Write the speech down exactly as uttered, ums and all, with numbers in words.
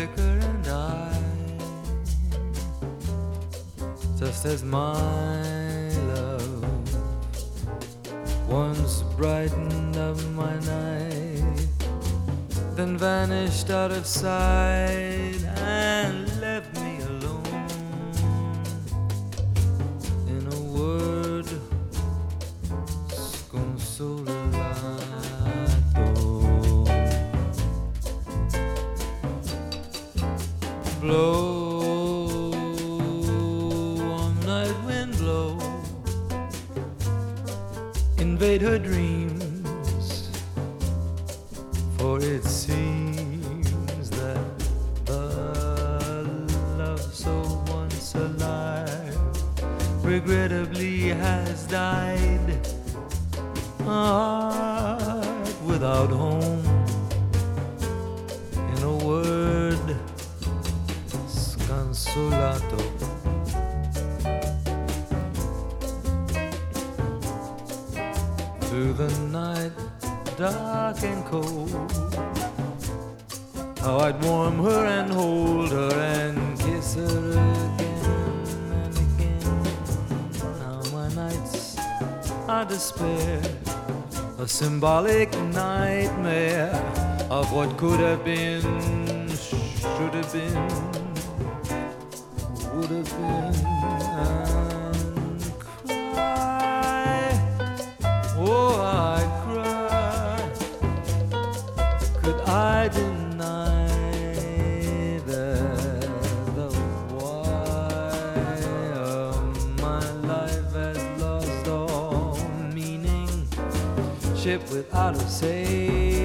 liquor and I, just as my love once brightened up my night, then vanished out of sight and left me alone. In a word, sconsolato. Blow, warm night wind blow, invade her dreams, for it seems that the love so once alive regrettably has died. A heart without home, in a word, sconsolato. Through the night, dark and cold, how I'd warm her and hold her and kiss her again and again. Now my nights are despair, a symbolic nightmare of what could have been, should have been, would have been, and cry, oh I cry, could I deny that the why of my life has lost all meaning, ship without a sail.